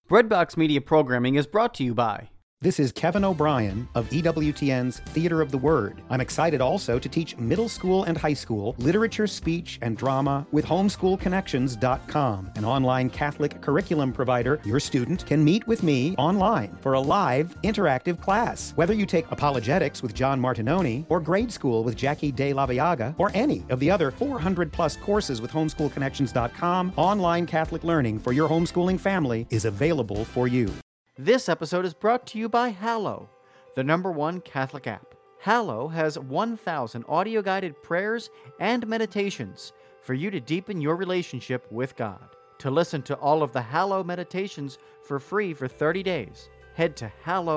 Breadbox Media Programming is brought to you by... This is Kevin O'Brien of EWTN's Theater of the Word. I'm excited also to teach middle school and high school literature, speech, and drama with homeschoolconnections.com, an online Catholic curriculum provider. Your student can meet with me online for a live, interactive class. Whether you take apologetics with John Martinoni, or grade school with Jackie De La Viaga, or any of the other 400-plus courses with homeschoolconnections.com, online Catholic learning for your homeschooling family is available for you. This episode is brought to you by Hallow, the #1 Catholic app. Hallow has 1,000 audio-guided prayers and meditations for you to deepen your relationship with God. To listen to all of the Hallow meditations for free for 30 days, head to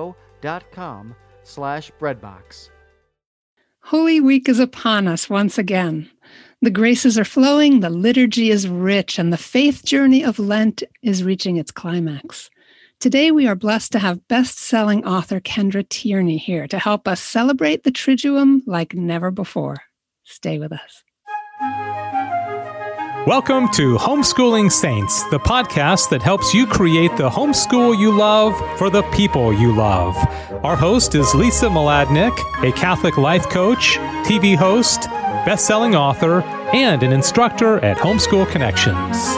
hallow.com/breadbox. Holy Week is upon us once again. The graces are flowing, the liturgy is rich, and the faith journey of Lent is reaching its climax. Today, we are blessed to have best-selling author Kendra Tierney here to help us celebrate the Triduum like never before. Stay with us. Welcome to Homeschooling Saints, the podcast that helps you create the homeschool you love for the people you love. Our host is Lisa Mladinich, a Catholic life coach, TV host, best-selling author, and an instructor at Homeschool Connections.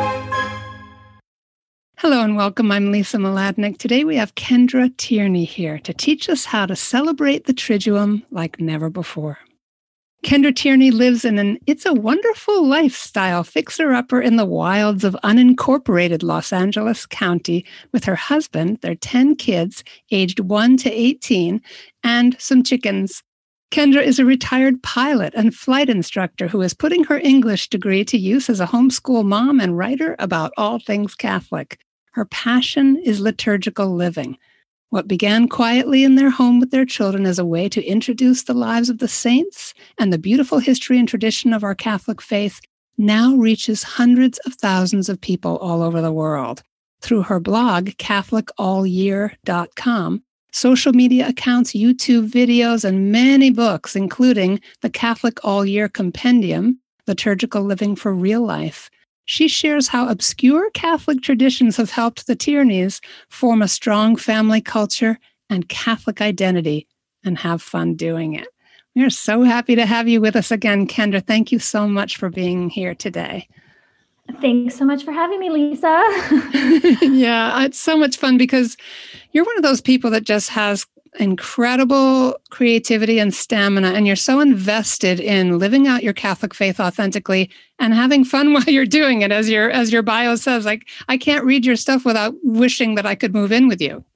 Hello and welcome. I'm Lisa Mladinich. Today we have Kendra Tierney here to teach us how to celebrate the Triduum like never before. Kendra Tierney lives in an It's a Wonderful Lifestyle fixer-upper in the wilds of unincorporated Los Angeles County with her husband, their 10 kids, aged 1 to 18, and some chickens. Kendra is a retired pilot and flight instructor who is putting her English degree to use as a homeschool mom and writer about all things Catholic. Her passion is liturgical living. What began quietly in their home with their children as a way to introduce the lives of the saints and the beautiful history and tradition of our Catholic faith now reaches hundreds of thousands of people all over the world. Through her blog, CatholicAllYear.com, social media accounts, YouTube videos, and many books, including the Catholic All Year Compendium, Liturgical Living for Real Life. She shares how obscure Catholic traditions have helped the Tierneys form a strong family culture and Catholic identity and have fun doing it. We are so happy to have you with us again, Kendra. Thank you so much for being here today. Thanks so much for having me, Lisa. Yeah, it's so much fun because you're one of those people that just has incredible creativity and stamina, and you're so invested in living out your Catholic faith authentically and having fun while you're doing it. As your bio says, like, I can't read your stuff without wishing that I could move in with you.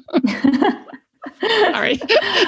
Sorry.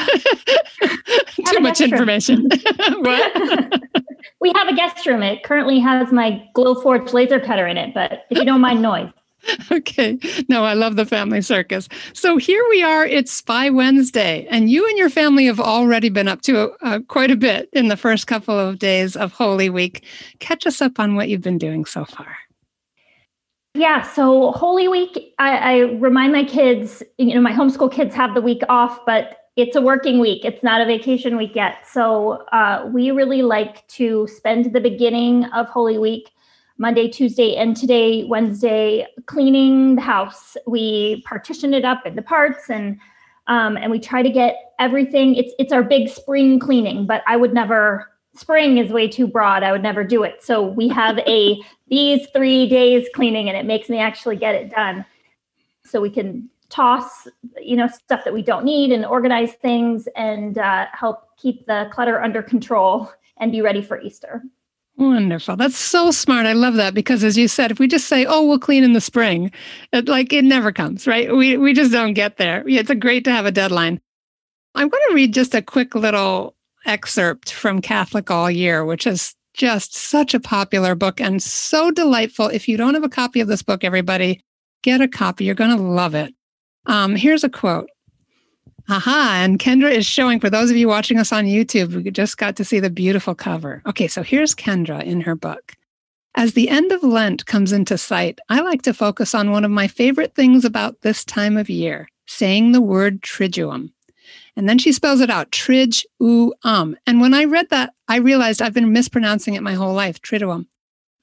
Too much information. What? We have a guest room. It currently has my Glowforge laser cutter in it, but if you don't mind noise. Okay. No, I love the family circus. So here we are. It's Spy Wednesday, and you and your family have already been up to quite a bit in the first couple of days of Holy Week. Catch us up on what you've been doing so far. Yeah, so Holy Week, I remind my kids, my homeschool kids have the week off, but it's a working week. It's not a vacation week yet. So we really like to spend the beginning of Holy Week, Monday, Tuesday, and today, Wednesday, cleaning the house. We partition it up into parts and we try to get everything. It's our big spring cleaning, but I would never, spring is way too broad. I would never do it. So we have these 3 days cleaning, and it makes me actually get it done. So we can toss, stuff that we don't need and organize things and help keep the clutter under control and be ready for Easter. Wonderful. That's so smart. I love that because, as you said, if we just say, oh, we'll clean in the spring, it never comes, right? We just don't get there. Yeah, it's great to have a deadline. I'm going to read just a quick little excerpt from Catholic All Year, which is just such a popular book and so delightful. If you don't have a copy of this book, everybody, get a copy. You're going to love it. Here's a quote. And Kendra is showing, for those of you watching us on YouTube, we just got to see the beautiful cover. Okay, so here's Kendra in her book. As the end of Lent comes into sight, I like to focus on one of my favorite things about this time of year, saying the word Triduum. And then she spells it out, Trig-u-um. And when I read that, I realized I've been mispronouncing it my whole life, Triduum.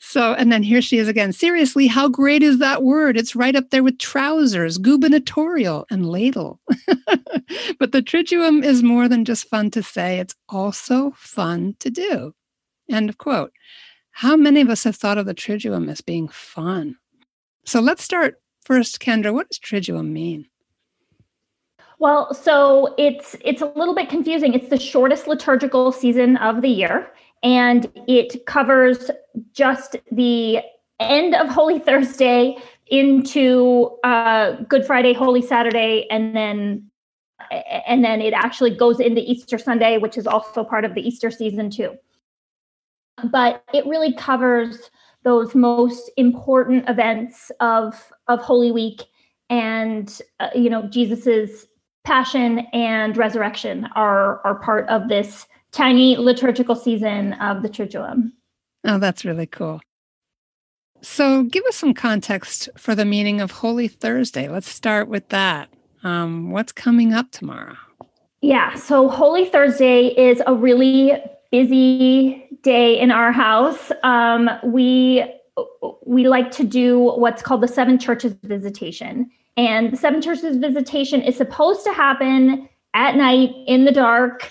So, and then here she is again. Seriously, how great is that word? It's right up there with trousers, gubernatorial, and ladle. But the Triduum is more than just fun to say. It's also fun to do. End of quote. How many of us have thought of the Triduum as being fun? So let's start first, Kendra. What does Triduum mean? Well, so it's a little bit confusing. It's the shortest liturgical season of the year, and it covers just the end of Holy Thursday into Good Friday, Holy Saturday, and then it actually goes into Easter Sunday, which is also part of the Easter season too. But it really covers those most important events of Holy Week, and Jesus's Passion and resurrection are part of this tiny liturgical season of the Triduum. Oh, that's really cool. So give us some context for the meaning of Holy Thursday. Let's start with that. What's coming up tomorrow? Yeah, so Holy Thursday is a really busy day in our house. We like to do what's called the Seven Churches Visitation. And the Seven Churches Visitation is supposed to happen at night in the dark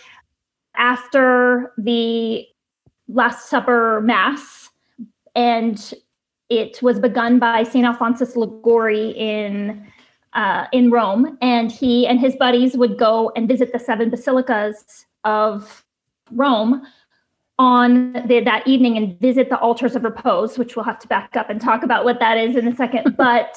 after the Last Supper Mass. And it was begun by St. Alphonsus Liguori in Rome. And he and his buddies would go and visit the seven basilicas of Rome on that evening and visit the altars of repose, which we'll have to back up and talk about what that is in a second.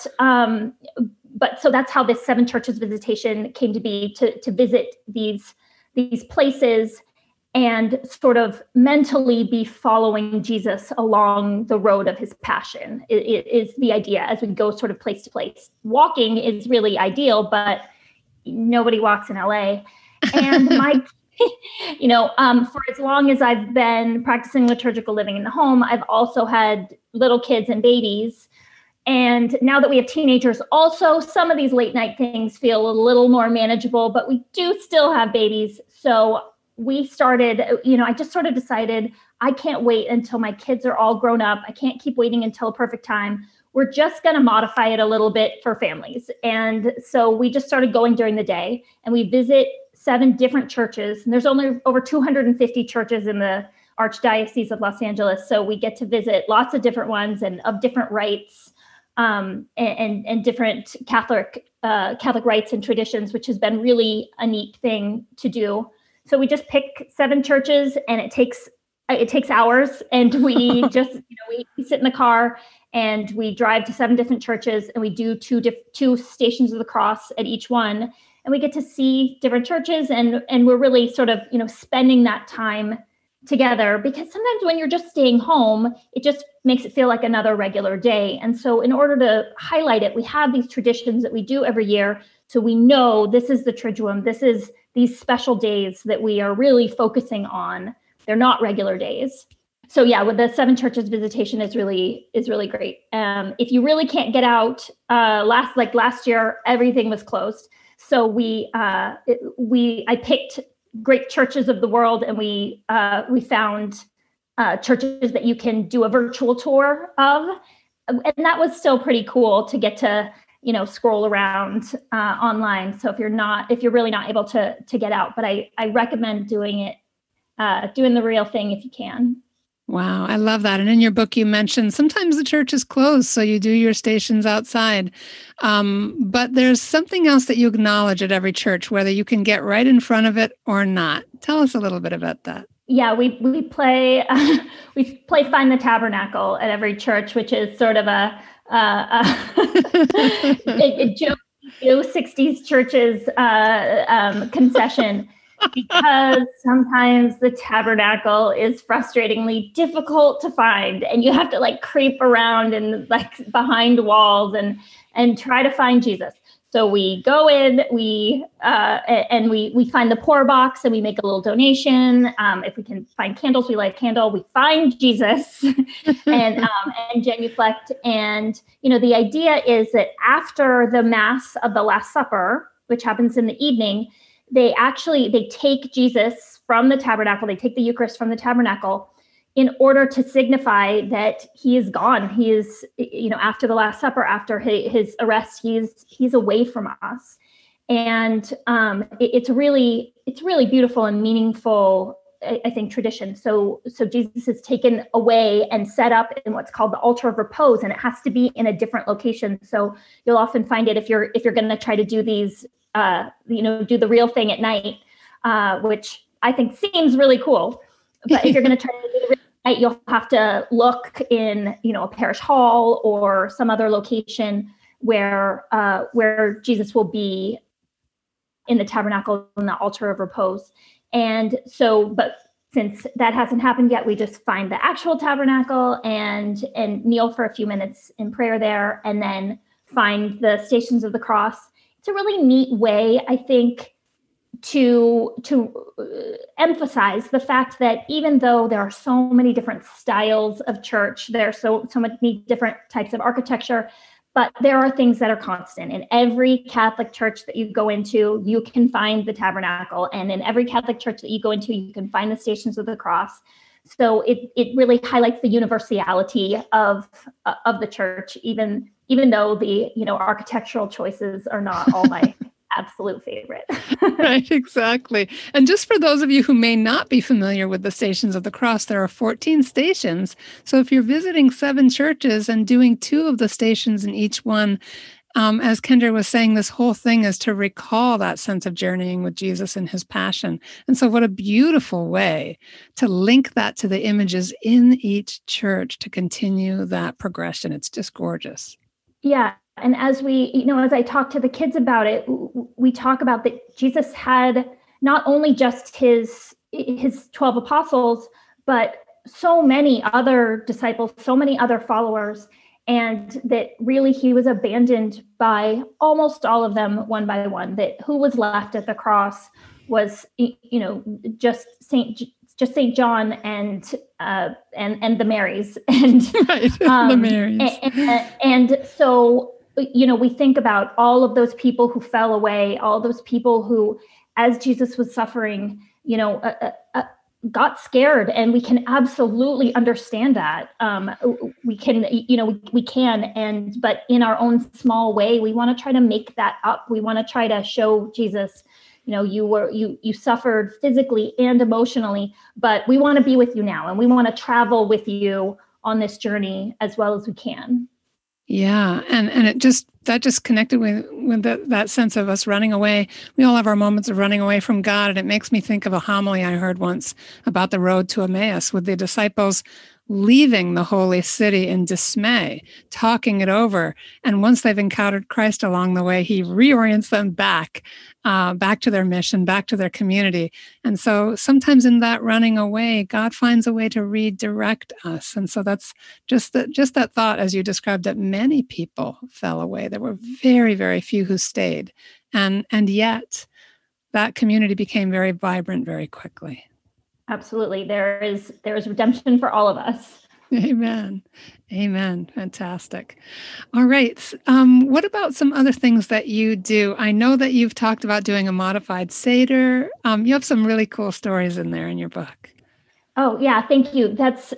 But so that's how this Seven Churches Visitation came to be, to visit these places and sort of mentally be following Jesus along the road of his passion. It is the idea as we go sort of place to place. Walking is really ideal, but nobody walks in LA. And for as long as I've been practicing liturgical living in the home, I've also had little kids and babies. And now that we have teenagers also, some of these late night things feel a little more manageable, but we do still have babies. So we started, I just sort of decided I can't wait until my kids are all grown up. I can't keep waiting until a perfect time. We're just going to modify it a little bit for families. And so we just started going during the day, and we visit 7 different churches. And there's only over 250 churches in the Archdiocese of Los Angeles. So we get to visit lots of different ones and of different rites. And different Catholic rites and traditions, which has been really a neat thing to do. So we just pick 7 churches, and it takes hours, and we just we sit in the car and we drive to 7 different churches, and we do two Stations of the Cross at each one, and we get to see different churches, and we're really sort of spending that time together, because sometimes when you're just staying home, it just makes it feel like another regular day. And so in order to highlight it, we have these traditions that we do every year. So we know this is the Triduum. This is these special days that we are really focusing on. They're not regular days. So yeah, with the Seven Churches Visitation is really great. If you really can't get out, last year, everything was closed. So I picked great churches of the world, and we found churches that you can do a virtual tour of, and that was still pretty cool to get to scroll around online. So if you're really not able to get out, but I recommend doing the real thing if you can. Wow, I love that. And in your book, you mentioned sometimes the church is closed, so you do your stations outside. But there's something else that you acknowledge at every church, whether you can get right in front of it or not. Tell us a little bit about that. Yeah, we play Find the Tabernacle at every church, which is sort of a joke, 60s churches concession. Because sometimes the tabernacle is frustratingly difficult to find, and you have to creep around and behind walls and try to find Jesus. So we go in, we find the poor box, and we make a little donation. If we can find candles, we light a candle. We find Jesus and genuflect. And the idea is that after the Mass of the Last Supper, which happens in the evening, they take Jesus from the tabernacle. They take the Eucharist from the tabernacle in order to signify that he is gone. He is, after the Last Supper, after his arrest, he's away from us. And it's really beautiful and meaningful, I think, tradition. So Jesus is taken away and set up in what's called the altar of repose, and it has to be in a different location. So you'll often find it if you're going to try to do these, do the real thing at night, which I think seems really cool. But if you're going to try to do the real night, you'll have to look in, a parish hall or some other location where Jesus will be in the tabernacle in the altar of repose. And so, but since that hasn't happened yet, we just find the actual tabernacle and kneel for a few minutes in prayer there, and then find the Stations of the Cross. It's a really neat way, I think, to emphasize the fact that even though there are so many different styles of church, there are so many different types of architecture, but there are things that are constant. In every Catholic church that you go into, you can find the tabernacle. And in every Catholic church that you go into, you can find the Stations of the Cross. So it really highlights the universality of the church, even though the architectural choices are not all my absolute favorite. Right, exactly. And just for those of you who may not be familiar with the Stations of the Cross, there are 14 stations. So if you're visiting 7 churches and doing 2 of the stations in each one, as Kendra was saying, this whole thing is to recall that sense of journeying with Jesus and his passion. And so what a beautiful way to link that to the images in each church to continue that progression. It's just gorgeous. Yeah. And as as I talk to the kids about it, we talk about that Jesus had not only just his 12 apostles, but so many other disciples, so many other followers, and that really he was abandoned by almost all of them one by one. That who was left at the cross was, just Saint John and the Marys, and right, the Marys, and so. We think about all of those people who fell away, all those people who, as Jesus was suffering, got scared, and we can absolutely understand that. We can, but in our own small way, we want to try to make that up. We want to try to show Jesus, you suffered physically and emotionally, but we want to be with you now, and we want to travel with you on this journey as well as we can. Yeah. And that just connected with that sense of us running away. We all have our moments of running away from God. And it makes me think of a homily I heard once about the road to Emmaus, with the disciples leaving the holy city in dismay, talking it over. And once they've encountered Christ along the way, he reorients them back to their mission, back to their community. And so sometimes in that running away, God finds a way to redirect us. And so that's just that thought, as you described, that many people fell away. There were very, very few who stayed. And yet that community became very vibrant very quickly. Absolutely. There is redemption for all of us. Amen. Amen. Fantastic. All right. What about some other things that you do? I know that you've talked about doing a modified Seder. You have some really cool stories in there in your book. Oh, yeah. Thank you. That's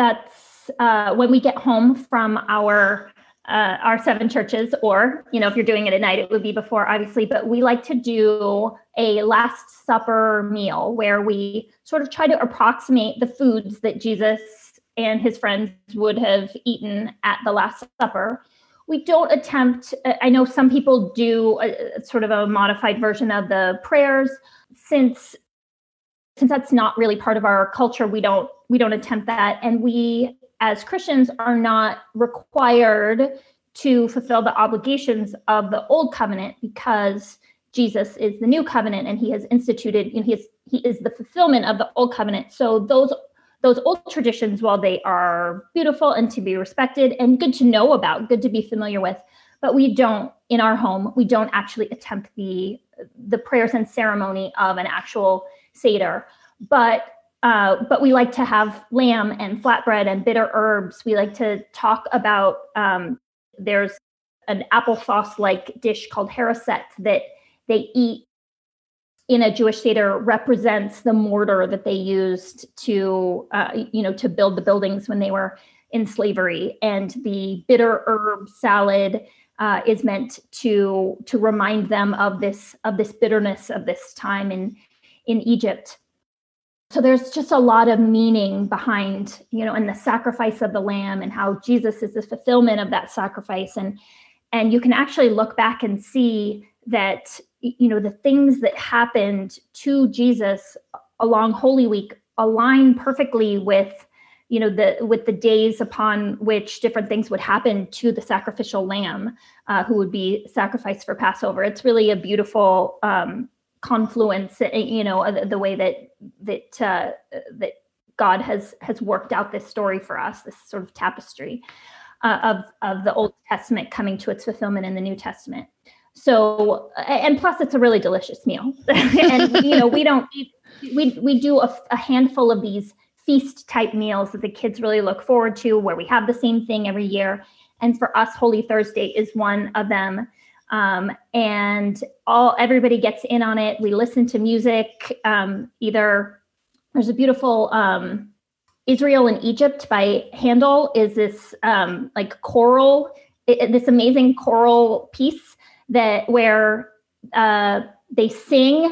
when we get home from our 7 churches, or, if you're doing it at night, it would be before, obviously, but we like to do a Last Supper meal where we sort of try to approximate the foods that Jesus and his friends would have eaten at the Last Supper. We don't attempt, I know some people do a sort of a modified version of the prayers. Since that's not really part of our culture, we don't attempt that. And we, as Christians, are not required to fulfill the obligations of the old covenant, because Jesus is the new covenant and he has instituted, he is the fulfillment of the old covenant. So those old traditions, while they are beautiful and to be respected and good to know about, good to be familiar with, but we don't, in our home, we don't actually attempt the prayers and ceremony of an actual Seder. But we like to have lamb and flatbread and bitter herbs. We like to talk about, there's an applesauce-like dish called haricot that they eat in a Jewish Seder represents the mortar that they used to build the buildings when they were in slavery. And the bitter herb salad is meant to remind them of this bitterness of this time in Egypt. So there's just a lot of meaning behind, and the sacrifice of the lamb and how Jesus is the fulfillment of that sacrifice. And you can actually look back and see that, the things that happened to Jesus along Holy Week align perfectly with, with the days upon which different things would happen to the sacrificial lamb who would be sacrificed for Passover. It's really a beautiful confluence, the way that God has worked out this story for us, this sort of tapestry of the Old Testament coming to its fulfillment in the New Testament. So, and plus it's a really delicious meal. And, we do a handful of these feast type meals that the kids really look forward to, where we have the same thing every year. And for us, Holy Thursday is one of them. And everybody gets in on it. We listen to music. Either there's a beautiful Israel in Egypt by Handel is this choral, this amazing choral piece where they sing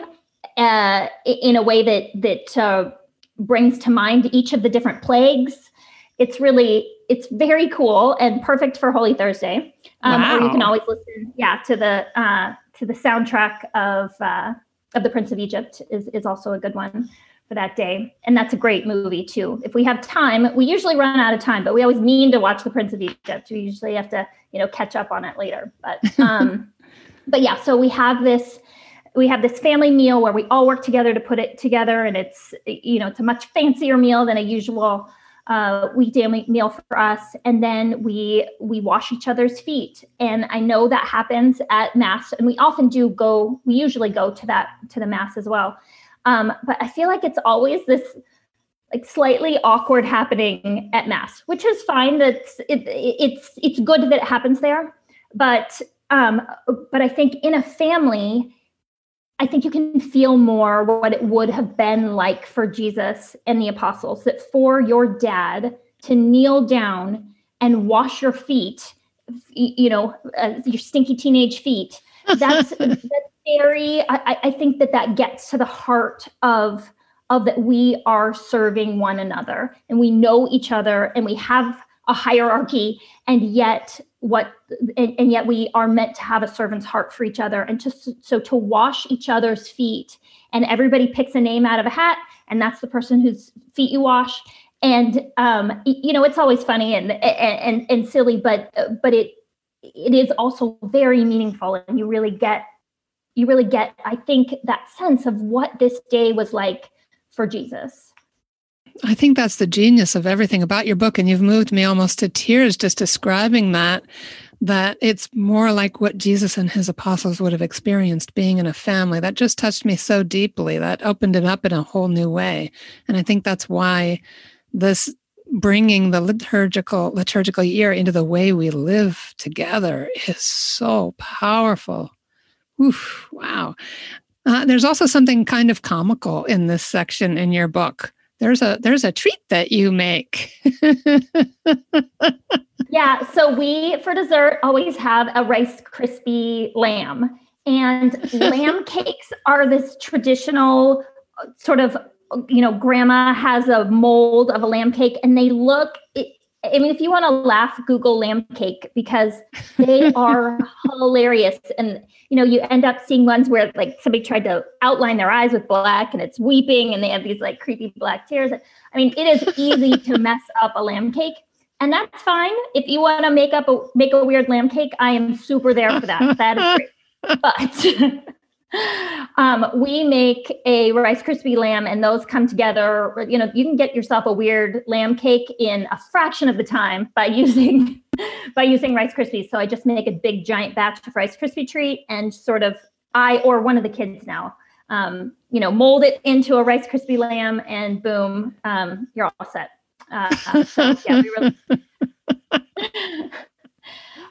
in a way that brings to mind each of the different plagues. It's very cool and perfect for Holy Thursday. Wow. Or you can always listen, to the soundtrack of The Prince of Egypt is also a good one for that day. And that's a great movie too. If we have time, we usually run out of time, but we always mean to watch The Prince of Egypt. We usually have to, catch up on it later. But but yeah, so we have this family meal where we all work together to put it together, and it's a much fancier meal than a usual weekday meal for us. And then we wash each other's feet. And I know that happens at Mass, and we usually go to the Mass as well. But I feel like it's always this slightly awkward happening at Mass, which is fine. It's good that it happens there. But I think in a family, I think you can feel more what it would have been like for Jesus and the apostles, that for your dad to kneel down and wash your feet, your stinky teenage feet, that's very, I think that gets to the heart of that we are serving one another, and we know each other, and we have a hierarchy, and yet we are meant to have a servant's heart for each other. And so to wash each other's feet, and everybody picks a name out of a hat, and that's the person whose feet you wash. And it's always funny and silly, but it is also very meaningful, and you really get, I think, that sense of what this day was like for Jesus. I think that's the genius of everything about your book. And you've moved me almost to tears just describing that it's more like what Jesus and his apostles would have experienced being in a family. That just touched me so deeply. That opened it up in a whole new way. And I think that's why this bringing the liturgical year into the way we live together is so powerful. Oof, wow. There's also something kind of comical in this section in your book. There's a treat that you make. Yeah, so we, for dessert, always have a Rice Krispie lamb. And lamb cakes are this traditional sort of, grandma has a mold of a lamb cake, and they look, if you want to laugh, Google lamb cake, because they are hilarious. And, you end up seeing ones where somebody tried to outline their eyes with black, and it's weeping, and they have these creepy black tears. I mean, it is easy to mess up a lamb cake, and that's fine. If you want to make a weird lamb cake, I am super there for that. That is great. But we make a Rice Krispie lamb, and those come together. You can get yourself a weird lamb cake in a fraction of the time by using Rice Krispies. So I just make a big giant batch of Rice Krispie treat, and sort of or one of the kids now, mold it into a Rice Krispie lamb, and boom, you're all set. So yeah, we really.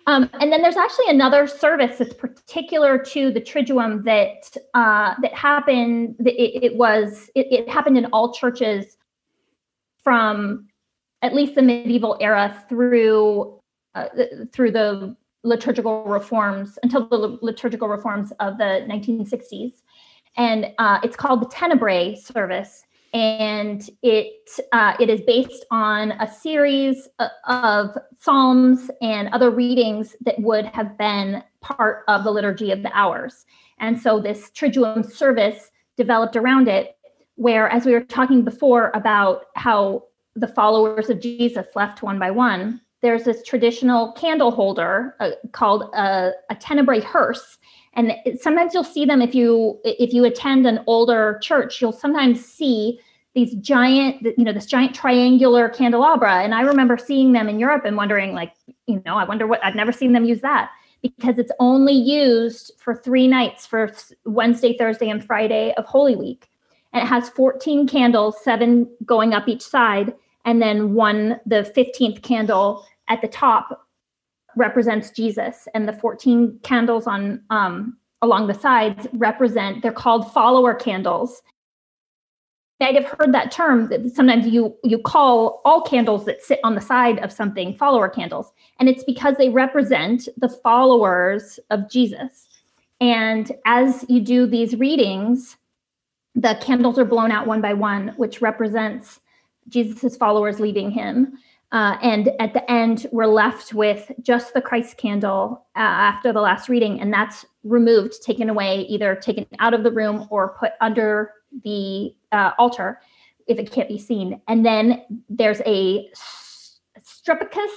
And then there's actually another service that's particular to the Triduum that happened. It happened in all churches from at least the medieval era through the liturgical reforms until the liturgical reforms of the 1960s. And it's called the Tenebrae service. And it is based on a series of psalms and other readings that would have been part of the Liturgy of the Hours. And so this Triduum service developed around it, where, as we were talking before about how the followers of Jesus left one by one, there's this traditional candle holder called a Tenebrae hearse. And sometimes you'll see them if you attend an older church, you'll sometimes see these giant, this giant triangular candelabra. And I remember seeing them in Europe and wondering, I wonder what, I've never seen them use that, because it's only used for 3 nights, for Wednesday, Thursday, and Friday of Holy Week. And it has 14 candles, 7 going up each side. And then the 15th candle at the top represents Jesus. And the 14 candles on along the sides they're called follower candles. I'd have heard that term, that sometimes you call all candles that sit on the side of something follower candles. And it's because they represent the followers of Jesus. And as you do these readings, the candles are blown out one by one, which represents Jesus's followers leaving him. And at the end, we're left with just the Christ candle after the last reading. And that's removed, taken away, either taken out of the room or put under the altar if it can't be seen. And then there's a strepticus.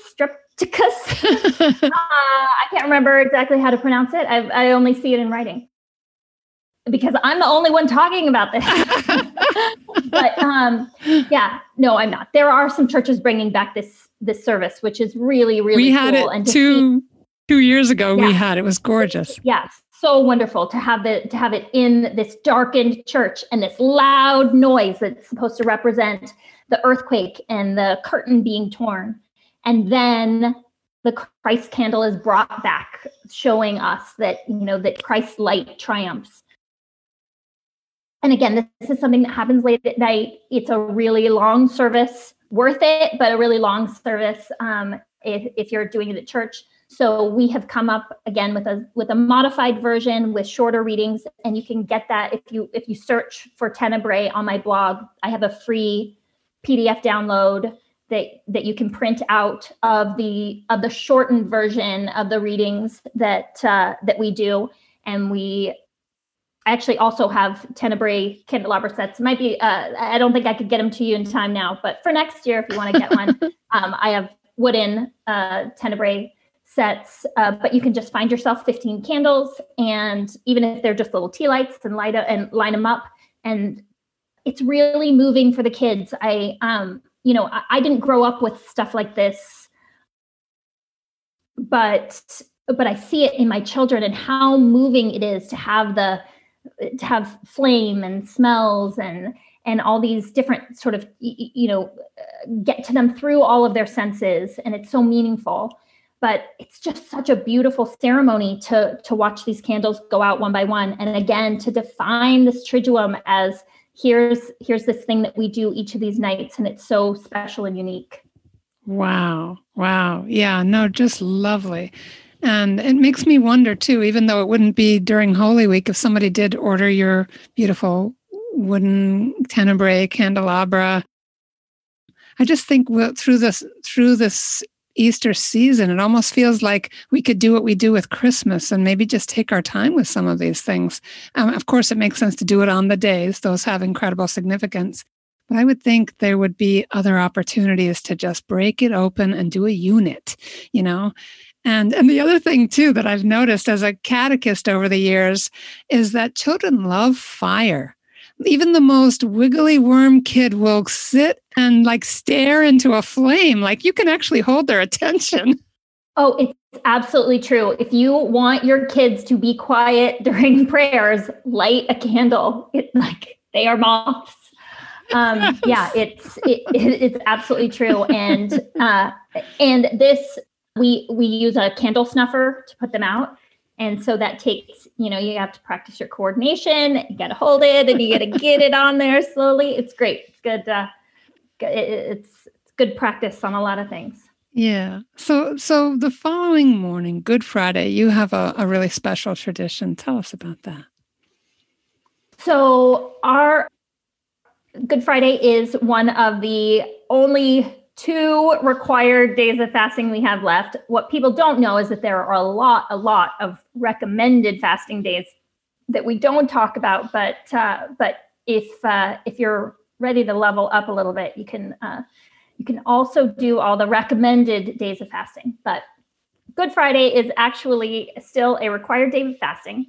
I can't remember exactly how to pronounce it. I only see it in writing because I'm the only one talking about this. But no, I'm not. There are some churches bringing back this service, which is really, really cool. We had cool. it 2 years ago. Yeah. It was gorgeous. Yes. So wonderful to have it in this darkened church and this loud noise that's supposed to represent the earthquake and the curtain being torn. And then the Christ candle is brought back, showing us that, that Christ's light triumphs. And again, this is something that happens late at night. It's a really long service, worth it, but a really long service if you're doing it at church. So we have come up again with a modified version with shorter readings, and you can get that if you search for Tenebrae on my blog. I have a free PDF download that you can print out of the shortened version of the readings that we do, and I actually also have Tenebrae candelabra sets. It might be I don't think I could get them to you in time now, but for next year, if you want to get one, I have wooden Tenebrae sets, but you can just find yourself 15 candles, and even if they're just little tea lights, and line them up, and it's really moving for the kids. I didn't grow up with stuff like this, but I see it in my children and how moving it is to have flame and smells and all these different sort of get to them through all of their senses, and it's so meaningful. But it's just such a beautiful ceremony to watch these candles go out one by one. And again, to define this Triduum as here's this thing that we do each of these nights, and it's so special and unique. Wow. Yeah, no, just lovely. And it makes me wonder too, even though it wouldn't be during Holy Week, if somebody did order your beautiful wooden Tenebrae candelabra, I just think through this Easter season, it almost feels like we could do what we do with Christmas and maybe just take our time with some of these things. Of course, it makes sense to do it on the days. Those have incredible significance. But I would think there would be other opportunities to just break it open and do a unit, And the other thing, too, that I've noticed as a catechist over the years is that children love fire. Even the most wiggly worm kid will sit and stare into a flame. You can actually hold their attention. Oh, it's absolutely true. If you want your kids to be quiet during prayers, light a candle. They are moths. Yeah, it's absolutely true. And We use a candle snuffer to put them out. And so that takes, you have to practice your coordination. You got to hold it and you got to get it on there slowly. It's great. It's good. It's good practice on a lot of things. Yeah. So the following morning, Good Friday, you have a really special tradition. Tell us about that. So our Good Friday is one of the only 2 required days of fasting we have left. What people don't know is that there are a lot of recommended fasting days that we don't talk about. But if you're ready to level up a little bit, you can also do all the recommended days of fasting. But Good Friday is actually still a required day of fasting.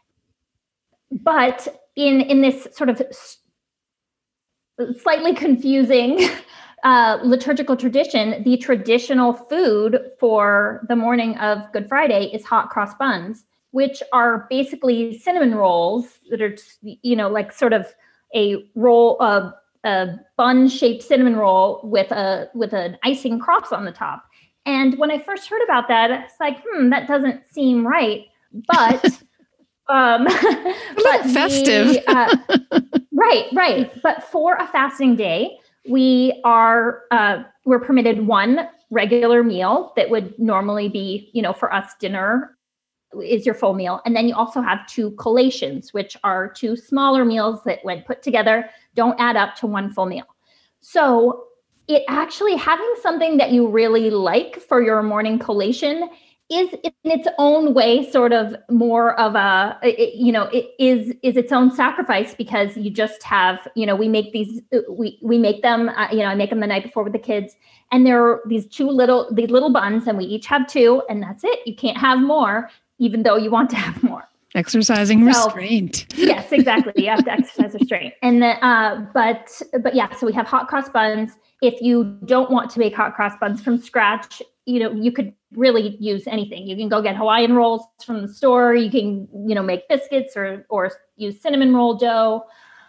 But in this sort of slightly confusing liturgical tradition, the traditional food for the morning of Good Friday is hot cross buns, which are basically cinnamon rolls that are, like sort of a roll of a bun-shaped cinnamon roll with an icing cross on the top. And when I first heard about that, it's like, that doesn't seem right. But but festive. Right. But for a fasting day, we're permitted 1 regular meal that would normally be, for us, dinner is your full meal. And then you also have 2 collations, which are 2 smaller meals that when put together don't add up to 1 full meal. So it actually having something that you really like for your morning collation is in its own way sort of more of it is its own sacrifice, because you just have, we make these, we make them, I make them the night before with the kids, and there are these little buns, and we each have 2, and that's it. You can't have more, even though you want to have more. Exercising restraint. Yes, exactly. You have to exercise restraint. And then, but yeah, so we have hot cross buns. If you don't want to make hot cross buns from scratch, you could really use anything. You can go get Hawaiian rolls from the store. You can, make biscuits or use cinnamon roll dough.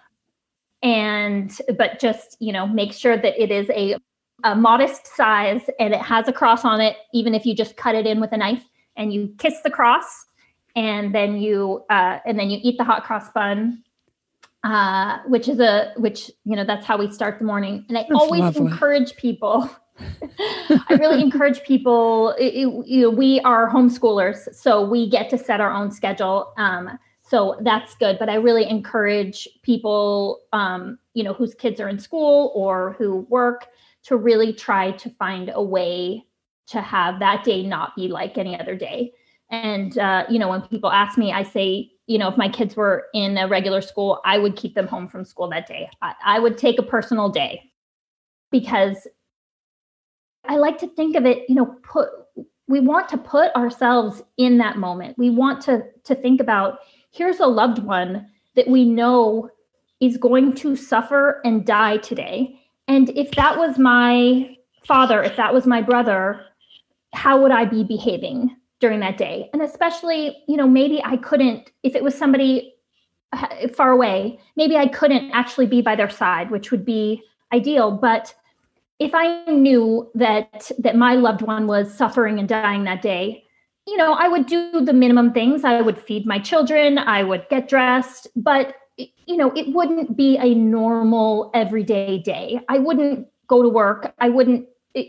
But just, make sure that it is a modest size and it has a cross on it, even if you just cut it in with a knife and you kiss the cross. And then you eat the hot cross bun, which that's how we start the morning. And I always encourage people. I really encourage people. We are homeschoolers, so we get to set our own schedule. So that's good. But I really encourage people, whose kids are in school or who work, to really try to find a way to have that day not be like any other day. And, when people ask me, I say, if my kids were in a regular school, I would keep them home from school that day. I would take a personal day, because I like to think of it, we want to put ourselves in that moment. We want to think about, here's a loved one that we know is going to suffer and die today. And if that was my father, if that was my brother, how would I be behaving during that day? And especially, maybe I couldn't, if it was somebody far away, maybe I couldn't actually be by their side, which would be ideal. But if I knew that my loved one was suffering and dying that day, I would do the minimum things. I would feed my children, I would get dressed, but it wouldn't be a normal everyday day. I wouldn't go to work. I wouldn't,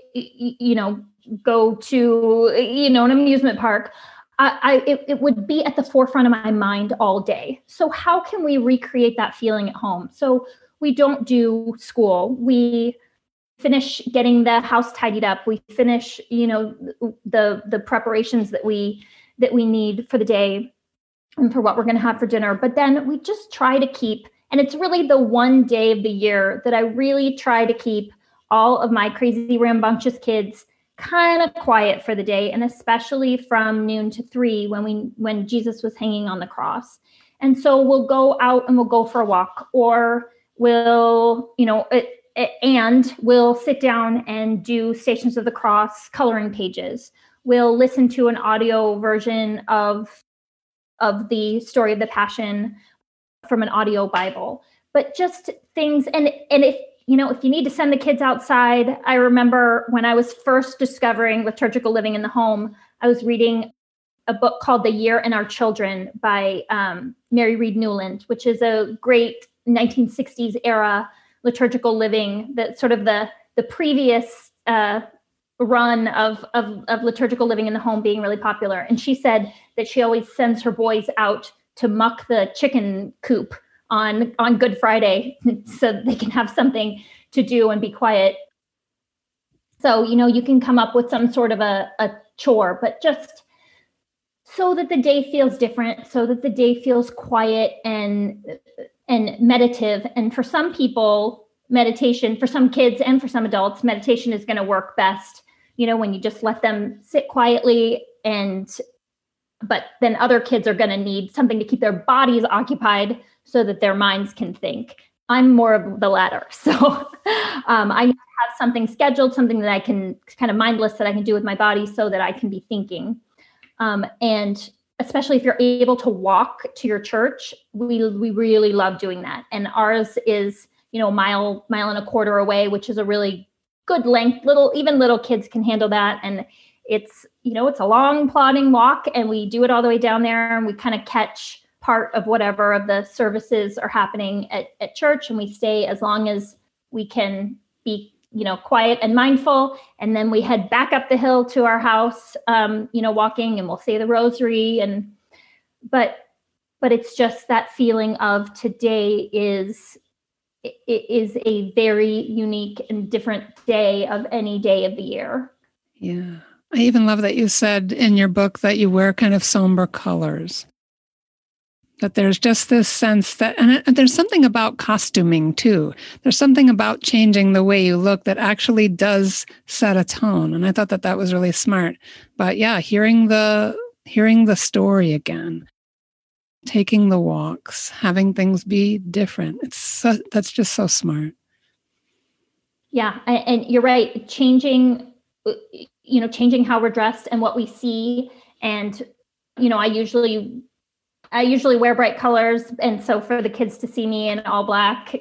go to, an amusement park. It would be at the forefront of my mind all day. So how can we recreate that feeling at home? So we don't do school. We finish getting the house tidied up. We finish, the preparations that we need for the day and for what we're going to have for dinner. But then we just try to keep, and it's really the one day of the year that I really try to keep all of my crazy rambunctious kids kind of quiet for the day, and especially from noon to 3 when Jesus was hanging on the cross. And so we'll go out and we'll go for a walk, or we'll sit down and do Stations of the Cross coloring pages. We'll listen to an audio version of the story of the Passion from an audio Bible. But just things, and if you need to send the kids outside, I remember when I was first discovering liturgical living in the home, I was reading a book called The Year and Our Children by Mary Reed Newland, which is a great 1960s era liturgical living, that sort of the previous run of liturgical living in the home being really popular. And she said that she always sends her boys out to muck the chicken coop on Good Friday so they can have something to do and be quiet. So, you can come up with some sort of a chore, but just so that the day feels different, so that the day feels quiet and meditative. And for some people, meditation, for some kids and for some adults, meditation is going to work best, when you just let them sit quietly. But then other kids are going to need something to keep their bodies occupied so that their minds can think. I'm more of the latter. So I need to have something scheduled, something that I can kind of mindless that I can do with my body so that I can be thinking. And especially if you're able to walk to your church, we really love doing that. And ours is, a mile and a quarter away, which is a really good length. Even little kids can handle that. And it's, it's a long plodding walk, and we do it all the way down there, and we kind of catch part of whatever of the services are happening at church. And we stay as long as we can be, quiet and mindful. And then we head back up the hill to our house, walking, and we'll say the rosary. But it's just that feeling of today is a very unique and different day of any day of the year. Yeah. I even love that you said in your book that you wear kind of somber colors. That there's just this sense that, and there's something about costuming too. There's something about changing the way you look that actually does set a tone. And I thought that was really smart. But yeah, hearing the story again, taking the walks, having things be different. That's just so smart. Yeah. And you're right. Changing how we're dressed and what we see. And, I usually wear bright colors. And so for the kids to see me in all black,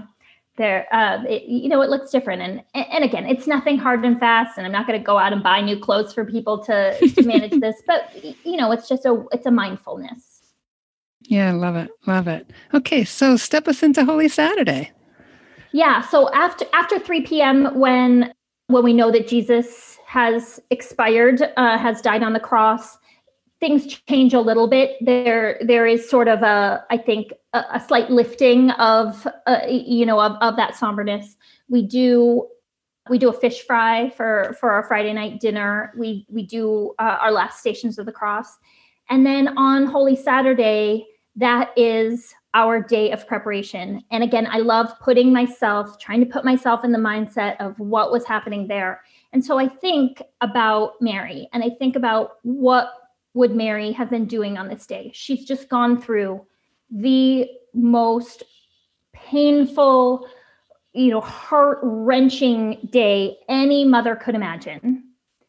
it looks different. And again, it's nothing hard and fast, and I'm not going to go out and buy new clothes for people to manage this, but it's just it's a mindfulness. Yeah. Love it. Love it. Okay. So step us into Holy Saturday. Yeah. So after 3 p.m., when we know that Jesus has expired, has died on the cross, things change a little bit. There is sort of a slight lifting of that somberness. We do a fish fry for our Friday night dinner. We do our last Stations of the Cross. And then on Holy Saturday, that is our day of preparation. And again, I love trying to put myself in the mindset of what was happening there. And so I think about Mary, and I think about what would Mary have been doing on this day. She's just gone through the most painful, heart-wrenching day any mother could imagine.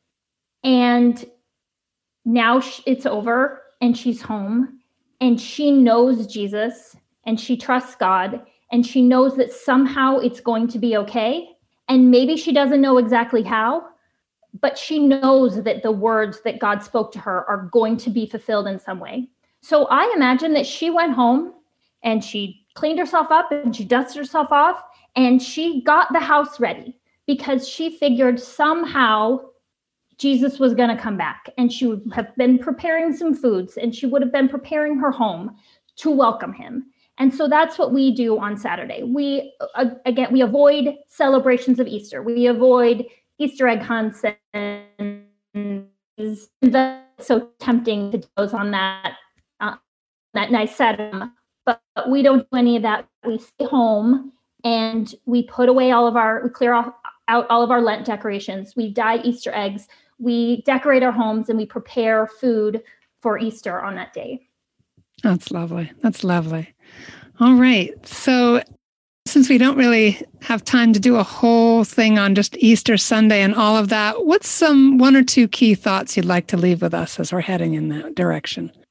And now it's over, and she's home, and she knows Jesus, and she trusts God, and she knows that somehow it's going to be okay. And maybe she doesn't know exactly how, but she knows that the words that God spoke to her are going to be fulfilled in some way. So I imagine that she went home and she cleaned herself up and she dusted herself off and she got the house ready because she figured somehow Jesus was going to come back, and she would have been preparing some foods, and she would have been preparing her home to welcome him. And so that's what we do on Saturday. We avoid celebrations of Easter. We avoid Easter egg hunts, and it's so tempting to do on that nice Saturday. But we don't do any of that. We stay home and we put away we clear out all of our Lent decorations. We dye Easter eggs. We decorate our homes, and we prepare food for Easter on that day. That's lovely. That's lovely. All right. So since we don't really have time to do a whole thing on just Easter Sunday and all of that, what's one or two key thoughts you'd like to leave with us as we're heading in that direction?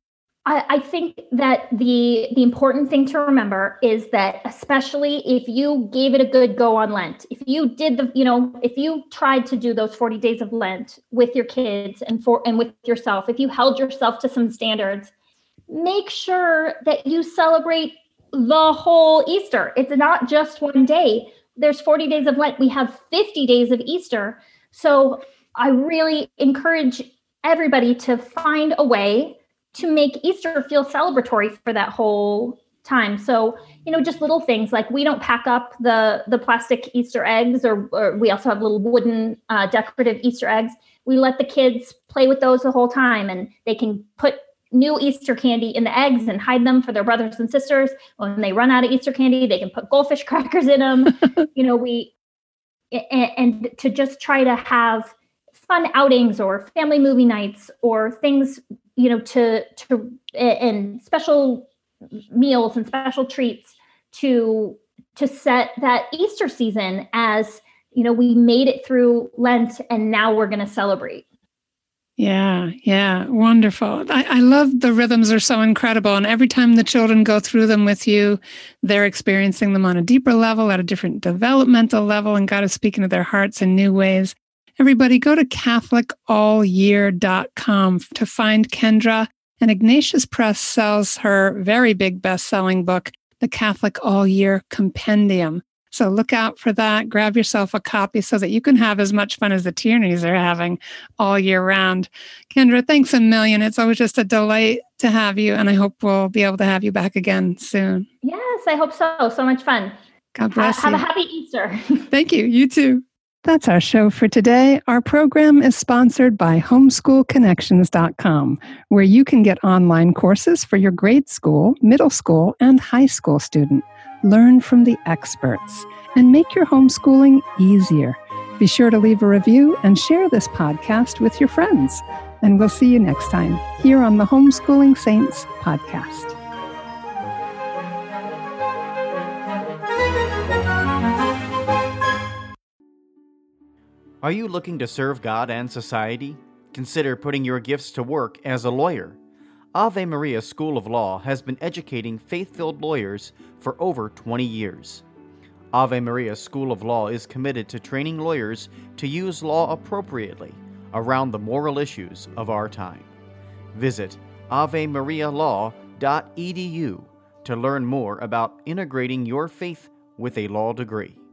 I think that the important thing to remember is that, especially if you gave it a good go on Lent, if you did if you tried to do those 40 days of Lent with your kids and with yourself, if you held yourself to some standards, make sure that you celebrate the whole Easter. It's not just one day. There's 40 days of Lent. We have 50 days of Easter. So I really encourage everybody to find a way to make Easter feel celebratory for that whole time. So, just little things like we don't pack up the plastic Easter eggs, or we also have little wooden decorative Easter eggs. We let the kids play with those the whole time, and they can put new Easter candy in the eggs and hide them for their brothers and sisters. When they run out of Easter candy, they can put goldfish crackers in them. And to just try to have fun outings or family movie nights or things, and special meals and special treats to set that Easter season as, we made it through Lent and now we're going to celebrate. Yeah. Wonderful. I love the rhythms are so incredible. And every time the children go through them with you, they're experiencing them on a deeper level, at a different developmental level, and God is speaking to their hearts in new ways. Everybody go to CatholicAllYear.com to find Kendra. And Ignatius Press sells her very big best-selling book, The Catholic All Year Compendium. So look out for that. Grab yourself a copy so that you can have as much fun as the Tierneys are having all year round. Kendra, thanks a million. It's always just a delight to have you, and I hope we'll be able to have you back again soon. Yes, I hope so. So much fun. God bless you. Have a happy Easter. Thank you. You too. That's our show for today. Our program is sponsored by homeschoolconnections.com, where you can get online courses for your grade school, middle school, and high school student. Learn from the experts and make your homeschooling easier. Be sure to leave a review and share this podcast with your friends. And we'll see you next time here on the Homeschooling Saints podcast. Are you looking to serve God and society? Consider putting your gifts to work as a lawyer. Ave Maria School of Law has been educating faith-filled lawyers for over 20 years. Ave Maria School of Law is committed to training lawyers to use law appropriately around the moral issues of our time. Visit avemarialaw.edu to learn more about integrating your faith with a law degree.